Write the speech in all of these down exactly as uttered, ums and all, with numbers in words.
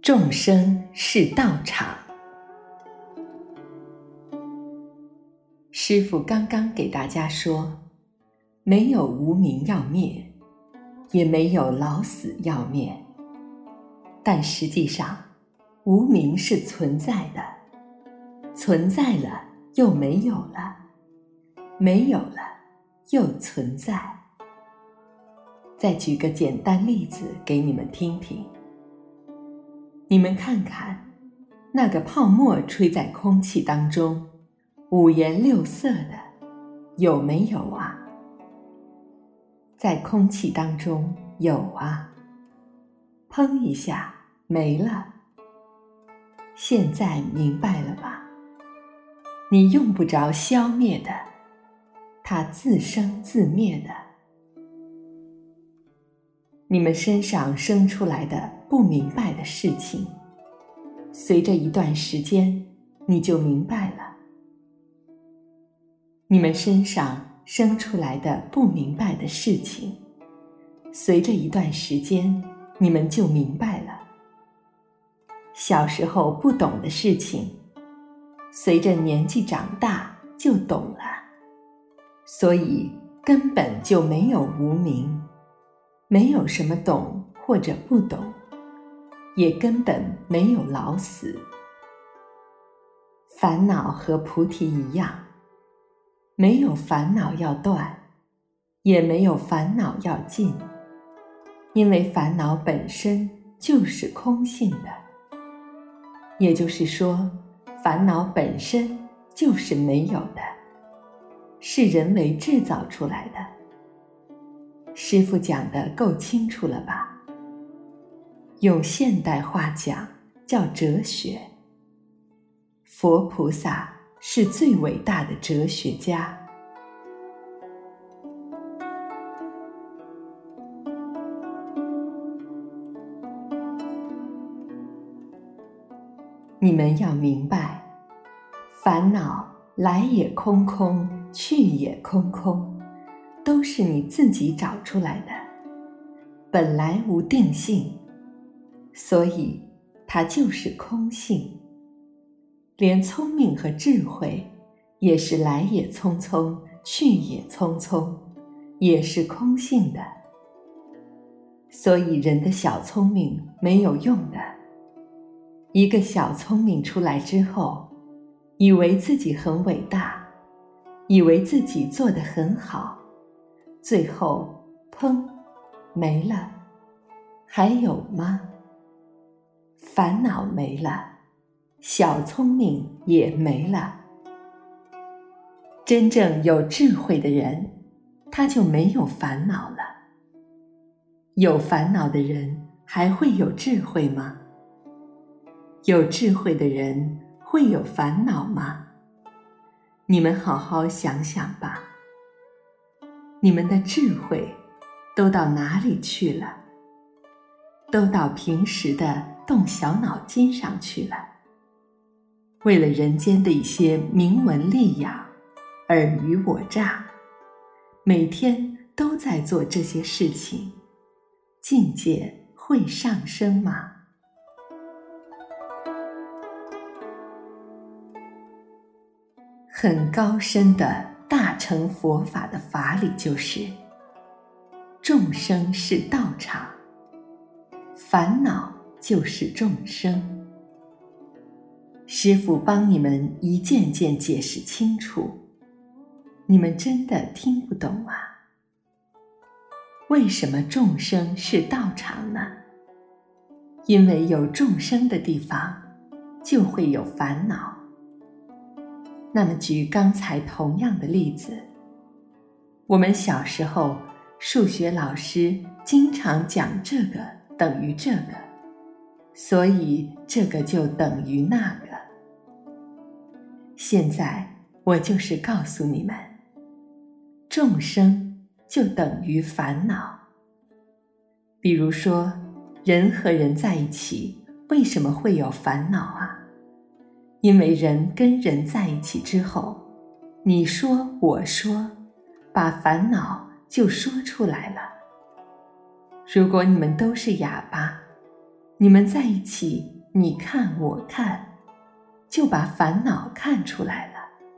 众生是道场。师父刚刚给大家说，没有无明要灭，也没有老死要灭。但实际上，无明是存在的，存在了又没有了，没有了又存在。再举个简单例子给你们听听。你们看看，那个泡沫吹在空气当中，五颜六色的，有没有啊？在空气当中有啊，砰一下没了。现在明白了吧？你用不着消灭的，它自生自灭的。你们身上生出来的不明白的事情，随着一段时间，你就明白了。你们身上生出来的不明白的事情，随着一段时间，你们就明白了。小时候不懂的事情，随着年纪长大就懂了。所以根本就没有无明，没有什么懂或者不懂，也根本没有老死。烦恼和菩提一样，没有烦恼要断，也没有烦恼要尽，因为烦恼本身就是空性的。也就是说，烦恼本身就是没有的，是人为制造出来的。师父讲得够清楚了吧？用现代话讲，叫哲学。佛菩萨是最伟大的哲学家。你们要明白，烦恼来也空空，去也空空，都是你自己找出来的，本来无定性，所以它就是空性。连聪明和智慧也是来也匆匆，去也匆匆，也是空性的。所以人的小聪明没有用的。一个小聪明出来之后，以为自己很伟大，以为自己做得很好，最后砰，没了。还有吗？烦恼没了，小聪明也没了。真正有智慧的人，他就没有烦恼了。有烦恼的人还会有智慧吗？有智慧的人会有烦恼吗？你们好好想想吧。你们的智慧都到哪里去了？都到平时的动小脑筋上去了。为了人间的一些名闻利养，尔虞我诈，每天都在做这些事情，境界会上升吗？很高深的大乘佛法的法理就是，众生是道场，烦恼就是众生。师父帮你们一件件解释清楚，你们真的听不懂啊？为什么众生是道场呢？因为有众生的地方，就会有烦恼。那么举刚才同样的例子，我们小时候数学老师经常讲这个等于这个，所以这个就等于那个。现在我就是告诉你们，众生就等于烦恼。比如说，人和人在一起，为什么会有烦恼啊？因为人跟人在一起之后，你说我说，把烦恼就说出来了。如果你们都是哑巴，你们在一起你看我看，就把烦恼看出来了。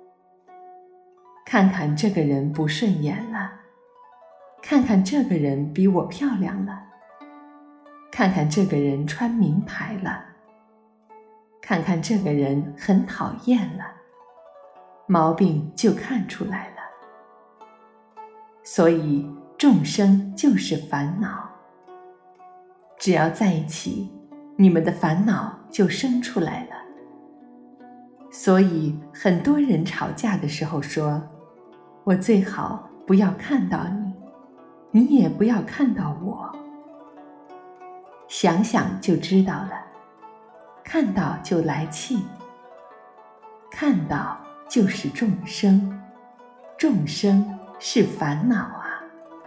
看看这个人不顺眼了，看看这个人比我漂亮了，看看这个人穿名牌了，看看这个人很讨厌了，毛病就看出来了。所以众生就是烦恼，只要在一起，你们的烦恼就生出来了。所以很多人吵架的时候说，我最好不要看到你，你也不要看到我。想想就知道了，看到就来气，看到就是众生，众生是烦恼啊。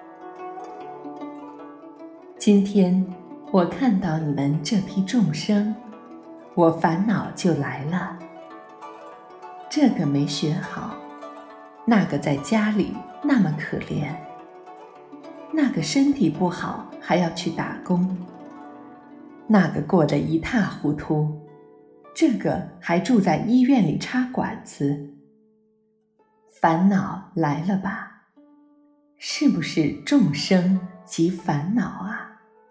今天我看到你们这批众生，我烦恼就来了。这个没学好，那个在家里那么可怜，那个身体不好还要去打工，那个过得一塌糊涂，这个还住在医院里插管子。烦恼来了吧？是不是众生即烦恼啊？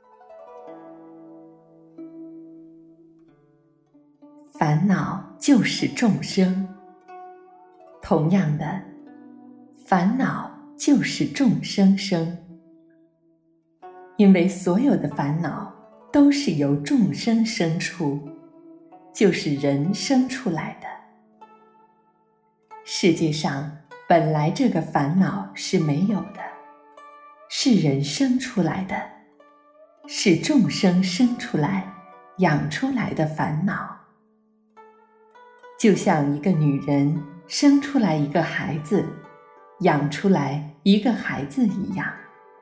烦恼就是众生。同样的，烦恼就是众生生。因为所有的烦恼都是由众生生出，就是人生出来的。世界上本来这个烦恼是没有的，是人生出来的，是众生生出来养出来的烦恼。就像一个女人生出来一个孩子，养出来一个孩子一样。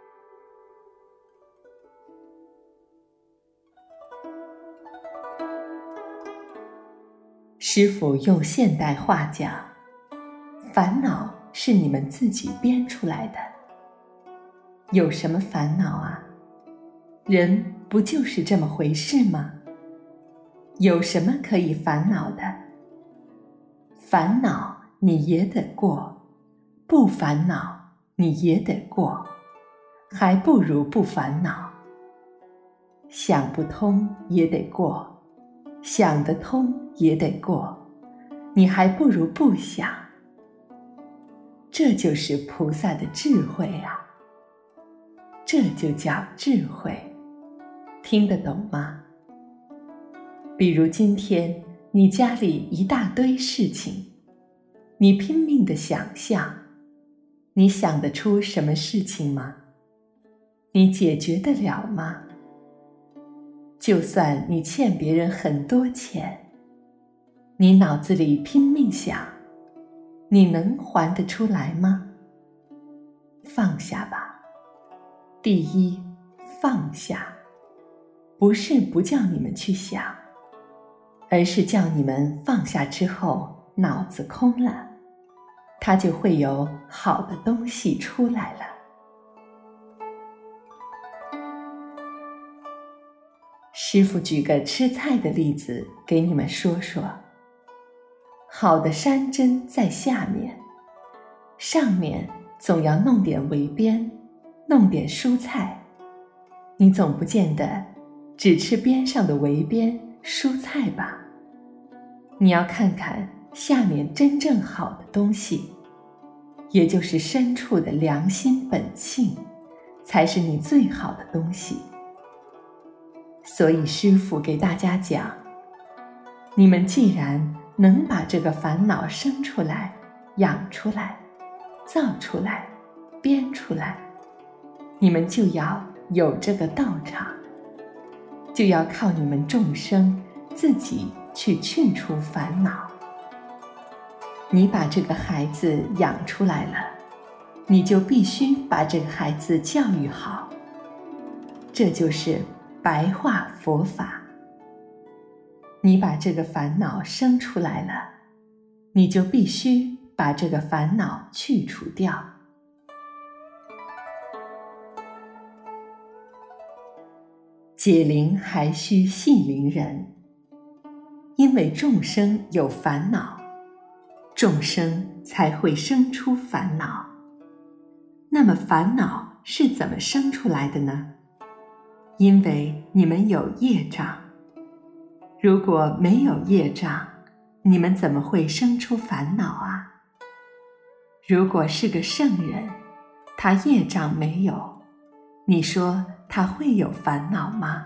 师父用现代话讲，烦恼是你们自己编出来的。有什么烦恼啊？人不就是这么回事吗？有什么可以烦恼的？烦恼你也得过，不烦恼你也得过，还不如不烦恼。想不通也得过，想得通也得过，你还不如不想。这就是菩萨的智慧啊！这就叫智慧，听得懂吗？比如今天你家里一大堆事情，你拼命地想象，你想得出什么事情吗？你解决得了吗？就算你欠别人很多钱，你脑子里拼命想，你能还得出来吗？放下吧。第一，放下，不是不叫你们去想，而是叫你们放下之后脑子空了，它就会有好的东西出来了。师父举个吃菜的例子给你们说说。好的山珍在下面，上面总要弄点围边，弄点蔬菜。你总不见得只吃边上的围边蔬菜吧？你要看看下面真正好的东西，也就是深处的良心本性，才是你最好的东西。所以师父给大家讲，你们既然能把这个烦恼生出来、养出来、造出来、编出来，你们就要有这个道场，就要靠你们众生自己去去除烦恼。你把这个孩子养出来了，你就必须把这个孩子教育好，这就是白话佛法。你把这个烦恼生出来了，你就必须把这个烦恼去除掉。解铃还须系铃人， 因为众生有烦恼，众生才会生出烦恼。那么烦恼是怎么生出来的呢？因为你们有业障。如果没有业障，你们怎么会生出烦恼啊？如果是个圣人，他业障没有，你说他会有烦恼吗？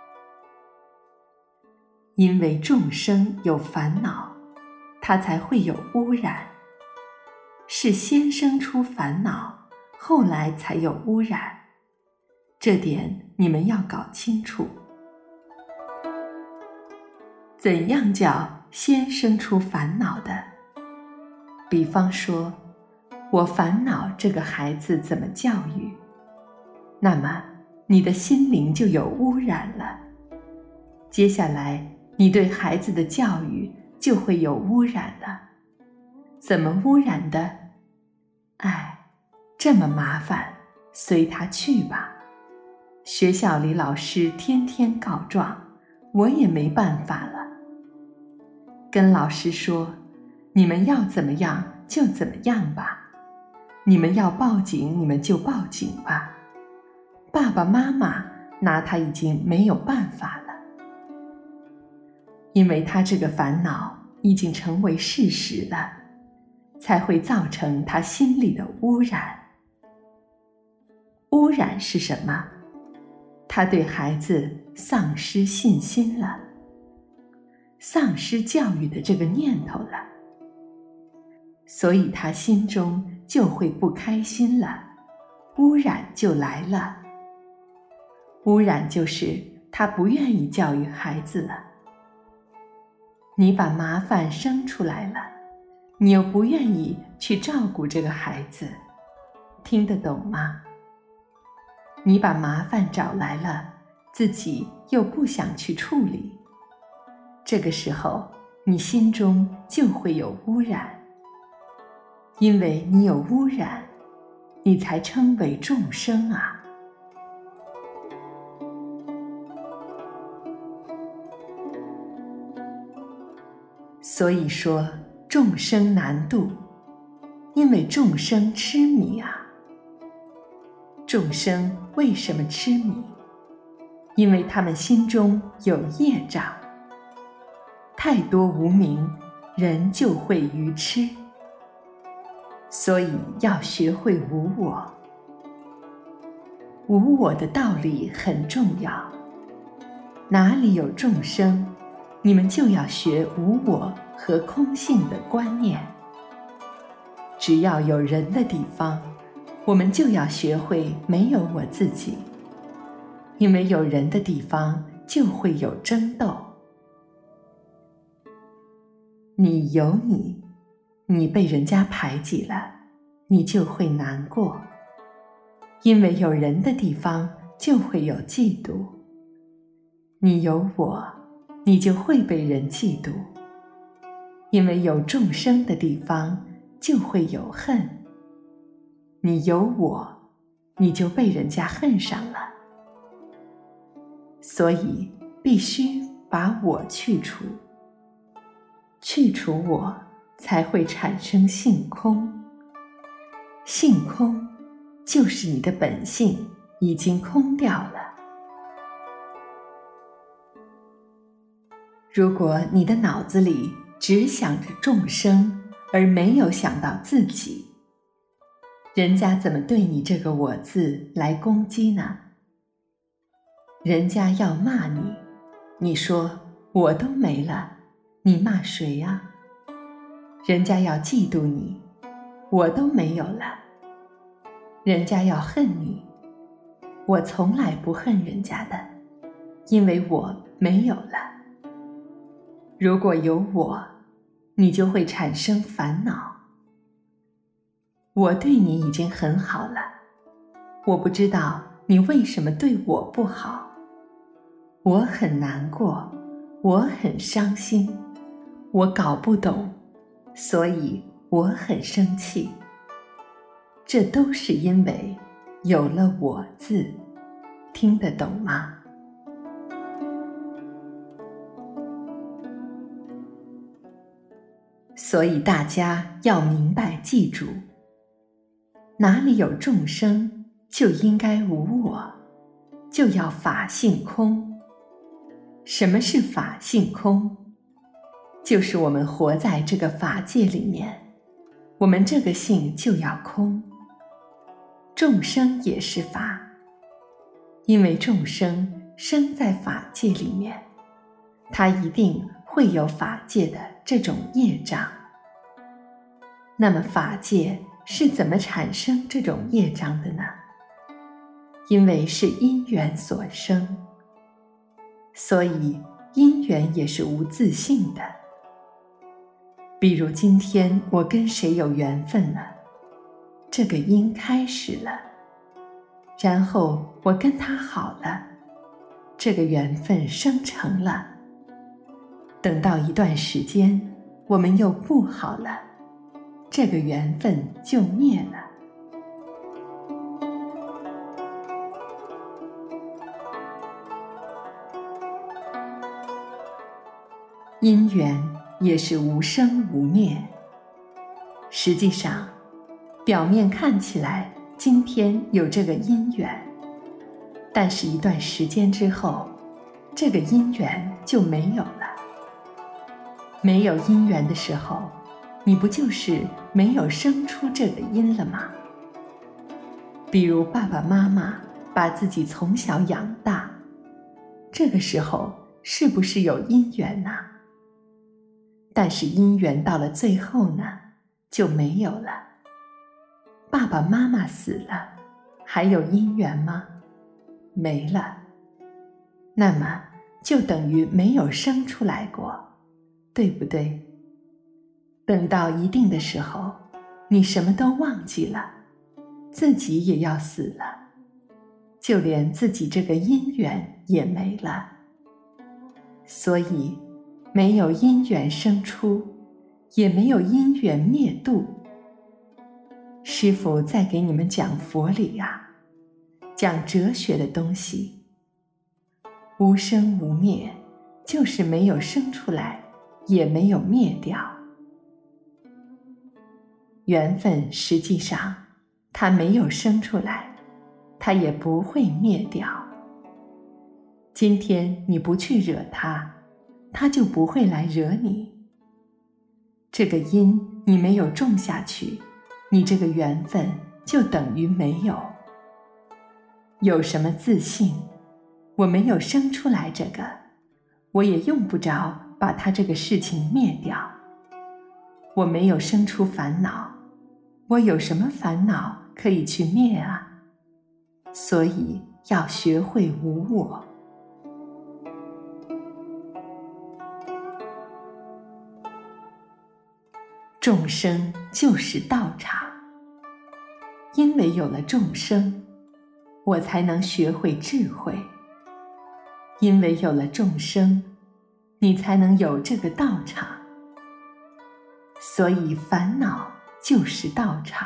因为众生有烦恼，他才会有污染。是先生出烦恼，后来才有污染。这点你们要搞清楚。怎样叫先生出烦恼的？比方说，我烦恼这个孩子怎么教育，那么你的心灵就有污染了。接下来你对孩子的教育就会有污染了。怎么污染的？哎，这么麻烦，随他去吧。学校里老师天天告状，我也没办法了。跟老师说，你们要怎么样就怎么样吧，你们要报警你们就报警吧。爸爸妈妈拿他已经没有办法了，因为他这个烦恼已经成为事实了，才会造成他心里的污染。污染是什么？他对孩子丧失信心了，丧失教育的这个念头了，所以他心中就会不开心了，污染就来了。污染就是他不愿意教育孩子了。你把麻烦生出来了，你又不愿意去照顾这个孩子，听得懂吗？你把麻烦找来了，自己又不想去处理，这个时候你心中就会有污染。因为你有污染，你才称为众生啊。所以说众生难度，因为众生痴迷啊。众生为什么痴迷？因为他们心中有业障，太多无明，人就会愚痴。所以要学会无我。无我的道理很重要，哪里有众生，你们就要学无我和空性的观念。只要有人的地方，我们就要学会没有我自己，因为有人的地方就会有争斗。你有你，你被人家排挤了，你就会难过，因为有人的地方就会有嫉妒。你有我，你就会被人嫉妒，因为有众生的地方就会有恨。你有我，你就被人家恨上了。所以必须把我去除，去除我，才会产生性空。性空就是你的本性已经空掉了。如果你的脑子里只想着众生，而没有想到自己，人家怎么对你这个我字来攻击呢？人家要骂你，你说我都没了，你骂谁呀？人家要嫉妒你，我都没有了。人家要恨你，我从来不恨人家的，因为我没有了。如果有我，你就会产生烦恼。我对你已经很好了，我不知道你为什么对我不好。我很难过，我很伤心，我搞不懂，所以我很生气。这都是因为有了我字，听得懂吗？ 所以大家要明白记住，哪里有众生，就应该无我，就要法性空。什么是法性空？就是我们活在这个法界里面，我们这个性就要空。众生也是法，因为众生生在法界里面，它一定会有法界的这种业障。那么法界是怎么产生这种业障的呢？因为是因缘所生，所以因缘也是无自性的。比如今天我跟谁有缘分了，这个因开始了，然后我跟他好了，这个缘分生成了。等到一段时间，我们又不好了，这个缘分就灭了。因缘也是无生无灭，实际上，表面看起来今天有这个因缘，但是一段时间之后，这个因缘就没有了。没有因缘的时候，你不就是没有生出这个因了吗？比如爸爸妈妈把自己从小养大，这个时候是不是有因缘呢？但是因缘到了最后呢，就没有了。爸爸妈妈死了，还有因缘吗？没了。那么就等于没有生出来过，对不对？等到一定的时候，你什么都忘记了，自己也要死了，就连自己这个因缘也没了。所以没有因缘生出，也没有因缘灭度。师父在给你们讲佛理啊，讲哲学的东西。无生无灭，就是没有生出来，也没有灭掉。缘分实际上，它没有生出来，它也不会灭掉。今天你不去惹它，它就不会来惹你。这个因你没有种下去，你这个缘分就等于没有。有什么自信？我没有生出来这个，我也用不着把它这个事情灭掉。我没有生出烦恼，我有什么烦恼可以去灭啊？所以要学会无我。众生就是道场，因为有了众生，我才能学会智慧。因为有了众生，你才能有这个道场。所以烦恼就是道场。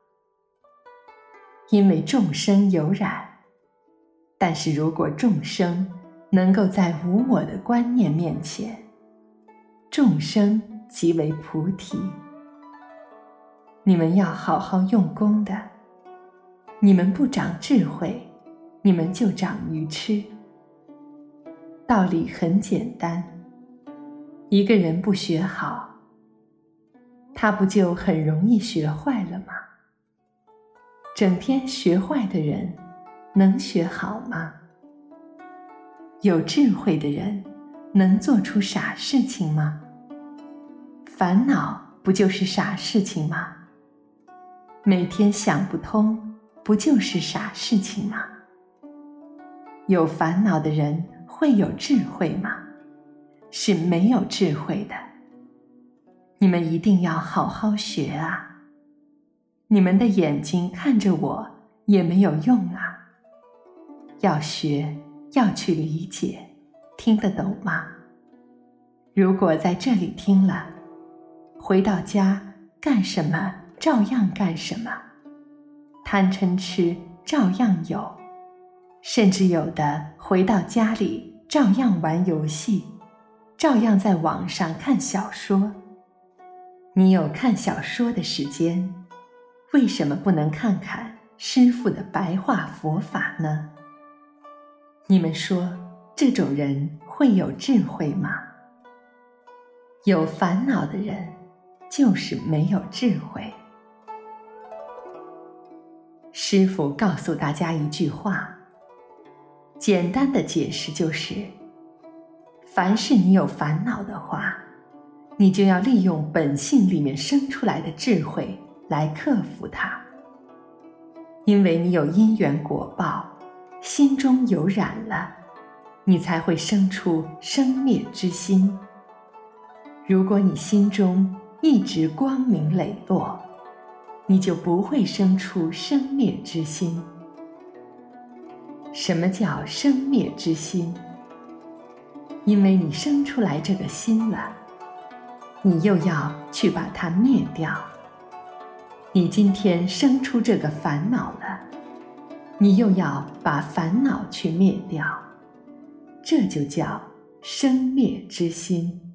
因为众生有染，但是如果众生能够在无我的观念面前，众生即为菩提。你们要好好用功的，你们不长智慧，你们就长愚痴。道理很简单，一个人不学好，他不就很容易学坏了吗？整天学坏的人，能学好吗？有智慧的人，能做出傻事情吗？烦恼不就是傻事情吗？每天想不通，不就是傻事情吗？有烦恼的人会有智慧吗？是没有智慧的。你们一定要好好学啊！你们的眼睛看着我也没有用啊！要学，要去理解，听得懂吗？如果在这里听了，回到家干什么照样干什么，贪嗔痴照样有，甚至有的回到家里照样玩游戏，照样在网上看小说。 你有看小说的时间，为什么不能看看师父的白话佛法呢？你们说这种人会有智慧吗？有烦恼的人就是没有智慧。师父告诉大家一句话，简单的解释就是，凡是你有烦恼的话，你就要利用本性里面生出来的智慧来克服它。因为你有因缘果报，心中有染了，你才会生出生灭之心。如果你心中一直光明磊落，你就不会生出生灭之心。什么叫生灭之心？因为你生出来这个心了，你又要去把它灭掉。你今天生出这个烦恼了，你又要把烦恼去灭掉，这就叫生灭之心。